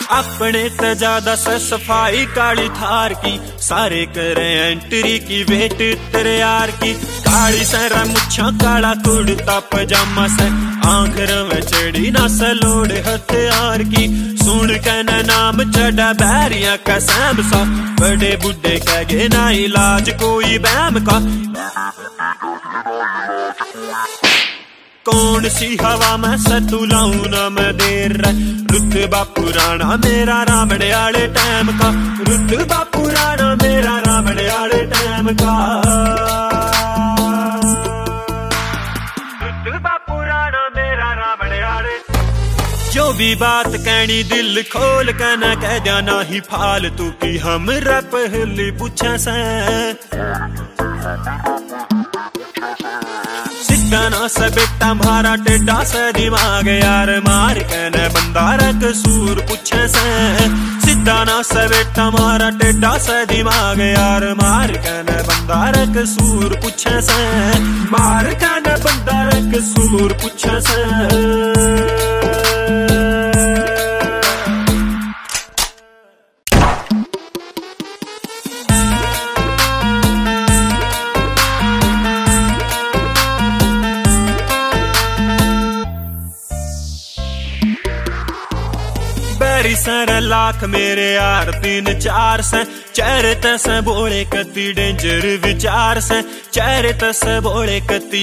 अपने तो ज्यादा से सफाई काली थार की, सारे करे एंट्री की वेट तेरे यार की। काली सरा मुच्छा काला कुर्ता पजामा से, आंखर में चढ़ी ना सलोड़ हथियार की। सुन के न नाम चढ़ा बैरिया का सैम सा, बड़े बुढ़े कह गए ना इलाज कोई बैम का। कौन सी हवा में सतुलाऊं ना मैं देर, रुतबा पुराना मेरा रावण आले टाइम का। रुतबा पुराना मेरा रावण आले टाइम का। रुतबा पुराना मेरा रावण आले। जो भी बात कहनी दिल खोल के न कह जाना ही फालतू की, हम पहली पूछे से। सिद्धाना से बेटा मारा टेढ़ा से दिमाग यार, मार के न बंदा कसूर पूछे से। सिद्धाना से बेटा मारा टेढ़ा से दिमाग यार, मार के न बंदा कसूर पूछे से। मार के न बंदा कसूर पूछे से। बैरी सारा लाख मेरे यार 3-4 से, चेहरे तसे बोले कति डेंजर विचार से। चेहरे तसे बोले कति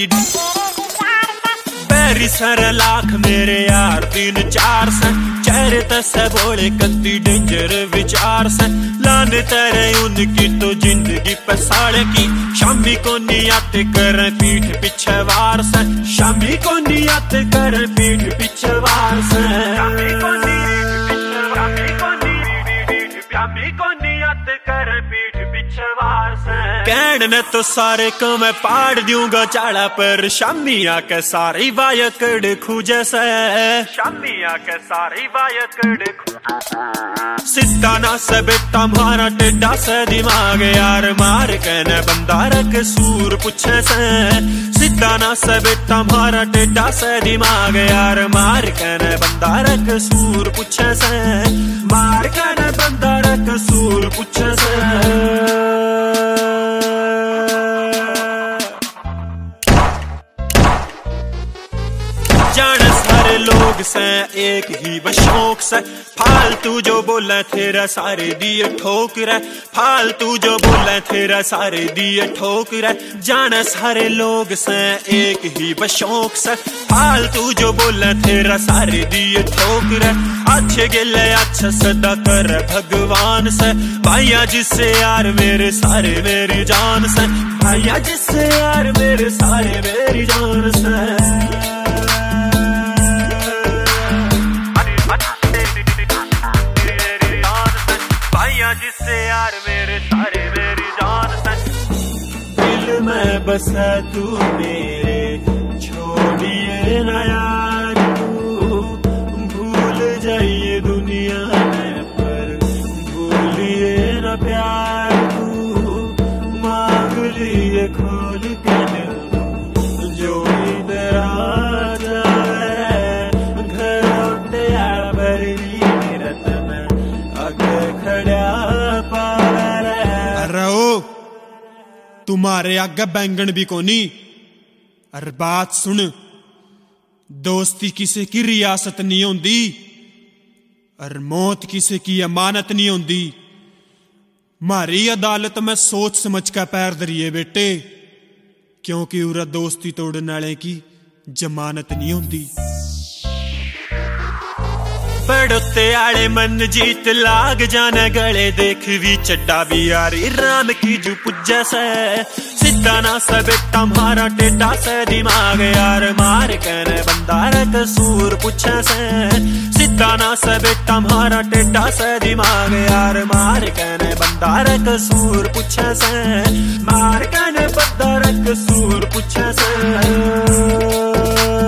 बैरी सारा लाख मेरे यार 3-4 से, चेहरे तसे बोले कति डेंजर विचार से। लाने तेरे उनकी तो जिंदगी पसाड़ की, शामी को नियत कर पीठ पीछे वार से। शामी को नियत कर पीठ पीछे वार से। कहन ने तो सारे को मैं पाड़ दूंगा चाड़ा पर, शामी आके सारी वायकड़ खूजे से। शामी आके सारी वायकड़ सिद्धाना से बेटा मारा टेढ़ा से दिमाग यार, मार के न बंदा कसूर पूछे से। सिद्धाना से बेटा मारा टेढ़ा से दिमाग यार, मार के न बंदा कसूर पूछे से। मार के न बंदा कसूर पूछे से। जाने सारे लोग से एक ही बस शौक से, फालतू जो बोले तेरा सारे दिए ठोकर। फालतू जो बोले तेरा सारे दिए ठोकर। जाने सारे लोग से एक ही बस शौक से, फालतू जो बोले तेरा सारे दिए ठोकर। अच्छे गिले अच्छा सदा कर भगवान से, भाइया जिससे यार मेरे सारे मेरी जान से। भाइया जिससे यार मेरे सारे मेरी जान से। जिससे यार मेरे सारे मेरी जान से। दिल में बसा तू मेरे, छोड़िए ना यार तू। भूल जाइए दुनिया में पर भूलिए ना प्यार तू। मांग लिए खोल के दिल जो इधर आ जाए। घर उठे यार भरी रत में अगे खड़ा तुम्हारे आगे बैंगन भी कोनी। अरे बात सुन, दोस्ती किसी की रियासत नहीं होंदी, और मौत किसी की अमानत नहीं होंदी। मारी अदालत में सोच समझ का पैर धरिए बेटे, क्योंकि उरा दोस्ती तोड़ने वाले की जमानत नहीं होंदी। बड़ोते आले मन जीत लाग जाने गले, देख भी चड्डा भी यारी राम की जू पुज्जा से। सिद्धाना से बेटा मारा टेढ़ा से दिमाग यार, मार के न बंदा कसूर पूछे से। सिद्धाना से बेटा मारा टेढ़ा से दिमाग यार, मार के न बंदा कसूर पूछे से। मार के न बंदा कसूर पूछे से।